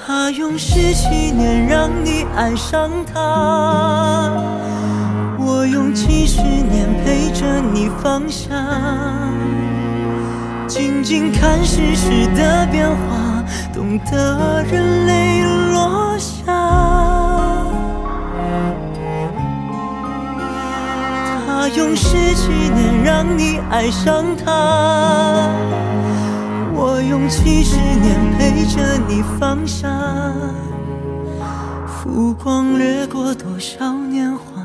他用17年让你爱上他，我用70年陪着你放下，静静看世事的变化，懂得人泪落下。他用17年让你爱上他，我用70年陪着你放下，浮光掠过多少年华。